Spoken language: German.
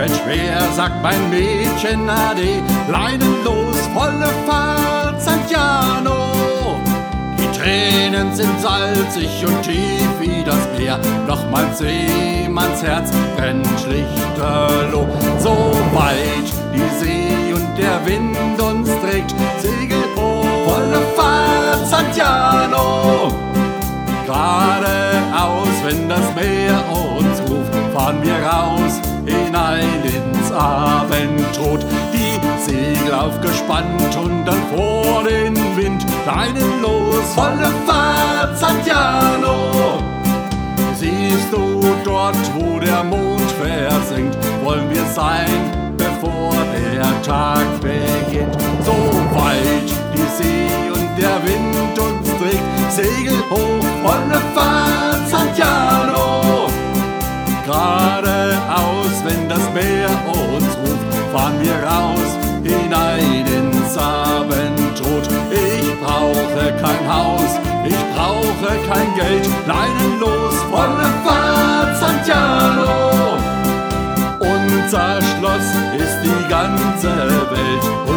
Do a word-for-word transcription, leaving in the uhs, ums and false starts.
fällt schwer, sagt mein Mädchen Ade, leinenlos, volle Fahrt, Santiano. Die Tränen sind salzig und tief wie das Meer, doch mein Seemanns Herz brennt lichterloh. So weit die See und der Wind uns trägt, Segel hoch, volle Fahrt, Santiano. Geradeaus, wenn das Meer uns ruft, fahren wir raus, hinein ins Abendrot. Die Segel aufgespannt und dann vor den Wind, leinenlos, volle Fahrt, Santiano. Siehst du dort, wo der Mond versinkt, wollen wir sein, bevor der Tag beginnt. So weit die See und der Wind uns trägt, Segel hoch, volle Fahrt, Santiano. Geradeaus, wenn das Meer uns ruft, fahren wir raus, hinein ins Abendrot. Ich brauche kein Haus, ich brauche kein Geld, leinenlos, volle Fahrt, Santiano. Unser Schloss ist die ganze Welt.